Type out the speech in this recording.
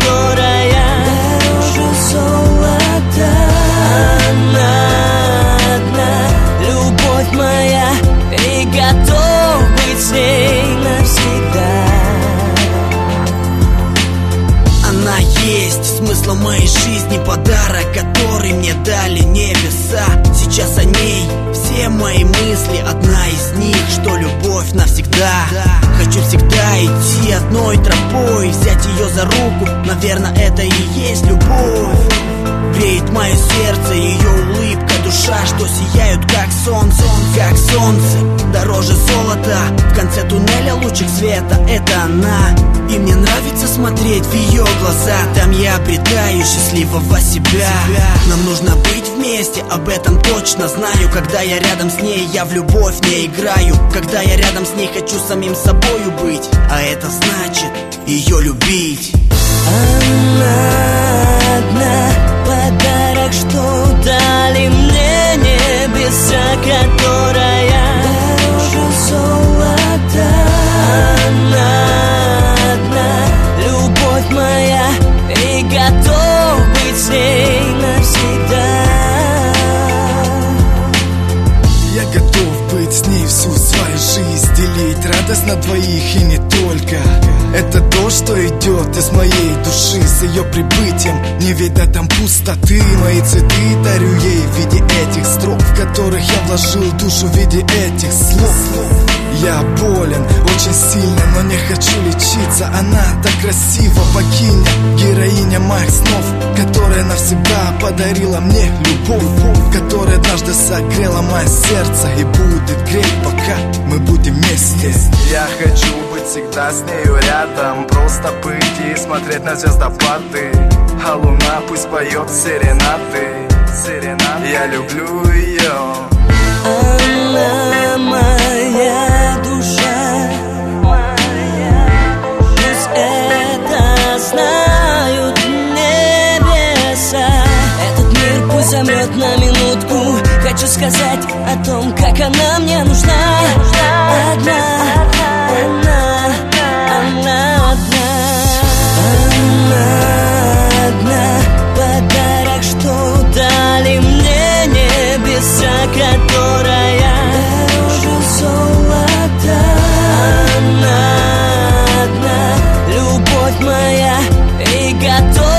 которая дороже золота. Она одна, любовь моя, и готов быть с ней навсегда. Она есть смыслом моей жизни, подарок, который мне дали небеса. Сейчас о ней все мои мысли, одна из них, что любовь навсегда. Хочу всегда идти одной тропой, взять ее за руку, наверное, это и есть любовь. Греет мое сердце ее улыбка, душа, что сияют как солнце, как солнце, дороже золота. В конце туннеля лучик света, это она. И мне нравится смотреть в ее глаза, там я обретаю счастливого себя. Нам нужно быть вместе, об этом точно знаю. Когда я рядом с ней, я в любовь не играю. Когда я рядом с ней, хочу самим собою быть, а это значит ее любить. Она одна, подарок, что дали мне небеса, которая дороже золота. Она одна, любовь моя, и готов быть с ней навсегда. Я готов быть с ней всю свою жизнь, делить радость на двоих и не только. Это то, что идет из моей души. С ее прибытием не видать там пустоты. Мои цветы дарю ей в виде этих строк, в которых я вложил душу в виде этих слов. Я болен очень сильно, но не хочу лечиться. Она так красива, богиня, героиня моих снов, которая навсегда подарила мне любовь, которая однажды согрела мое сердце и будет греть, пока мы будем вместе. Я хочу быть всегда с нею рядом, просто быть и смотреть на звездопады. А луна пусть поет серенады. Я люблю ее. Она моя душа, пусть это знают небеса. Этот мир пусть замрет на минутку. Хочу сказать о том, как она мне нужна. Одна, она одна. Она одна, подарок, что дали мне небеса, которая дороже золота. Она одна, любовь моя, и готова